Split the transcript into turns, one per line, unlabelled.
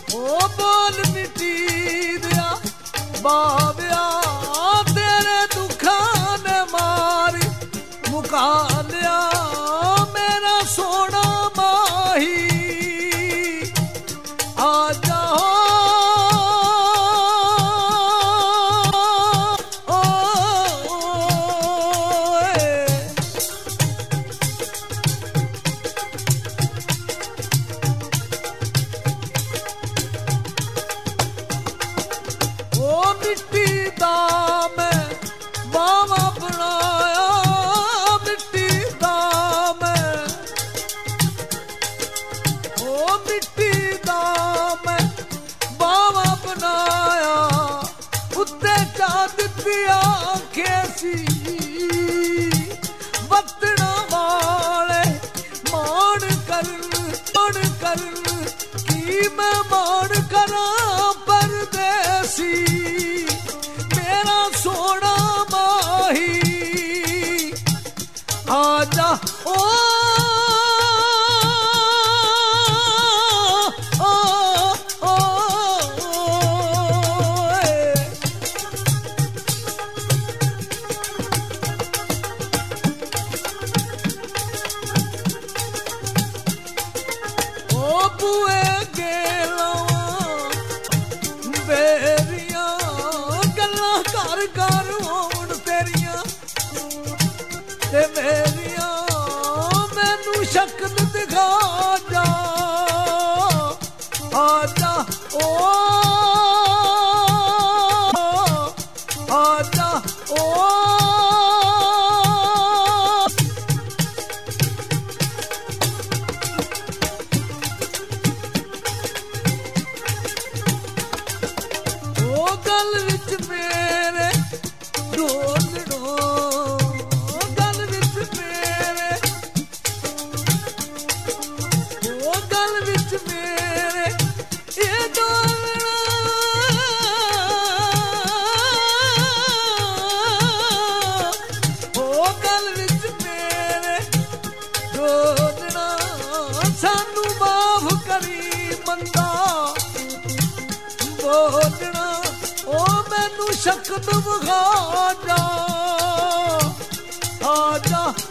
ओ बोल मिट्टी दिया बाबिया तेरे दुखां ने मारी मुका लिया मेरा सोना माही आ जाओ मिट्टी दा मैं बावा बनाया मिट्टी दा मैं ओ मिट्टी दा मैं बावा बनाया उत्ते चांद दिया कैसी बतना वाले मान कर की मैं मान करा परदेसी मेरा सोना माही आजा ओ बुए गेला बेरिया गल्ला घर घर होण तेरिया ते मेरिया मैनू शक्ल दिखा जा आजा ओ आजा ओ गल विच मेरे ढोलड़ो गल विच मेरे ओ गल विच मेरे ये ढोलड़ा ओ गल विच मेरे ढोलड़ा सानू माफ करी मंदा बोलना ओ मैनू शक्ल विखा जा आजा